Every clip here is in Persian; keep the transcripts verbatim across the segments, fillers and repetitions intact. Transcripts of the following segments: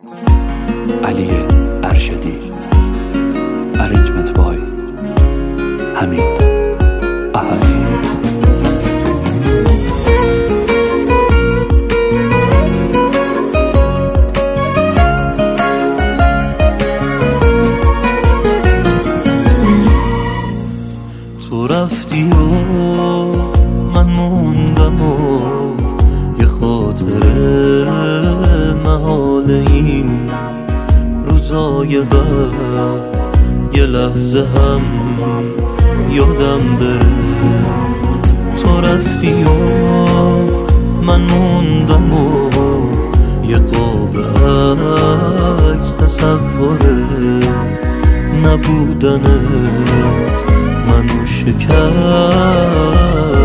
علی ارشدی. Arrangement by حمید احدی. تو رفتی و من موندم و یه خاطره محال این روزای بعد یه لحظه هم یادم بره. تو رفتی و من موندم و یه قاب عکس تصوره نبودنت منو شکست.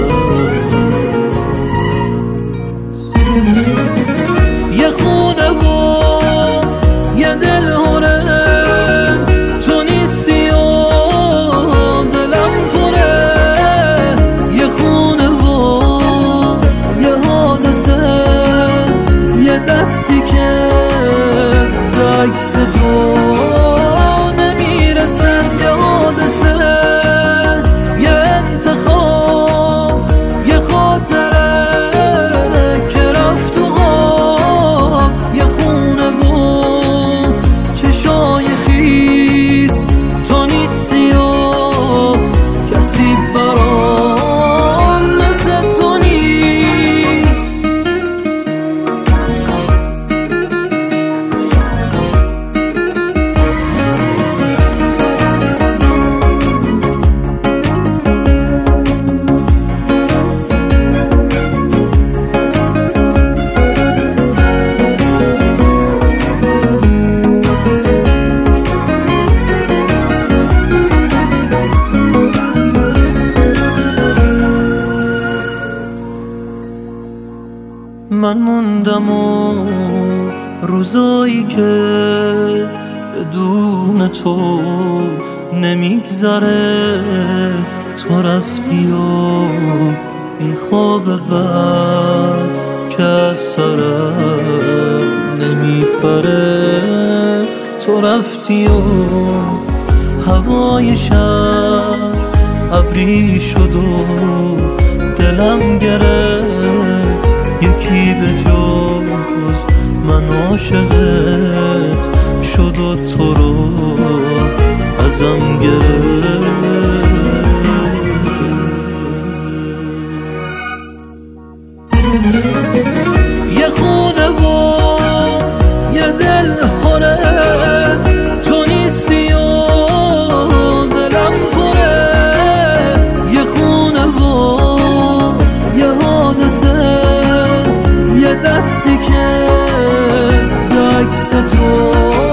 یه خونه و یه دل هره تو نیستی و دلم پره. یه خونه و یه حادثه یه دستی که به عکس تو نمیرسه. یه حادثه یه انتخاب یه خاطره که رفت و غاب. یه خونه و چشای خیس تو نیستی و کسی برام مثل تو نیست. من موندم و روزایی که بدون تو نمیگذره. تو رفتی و این خواب بعد که از سرم نمیپره. تو رفتی و هوای شهر ابری شد و دلم گرفت. یکی به جز من عاشقت شد و تو رو ازم گرفت. یه خونه و یه دل هره تو نیستی و دلم پره. یه خونه و یه حادثه یه دستی که به عکس تو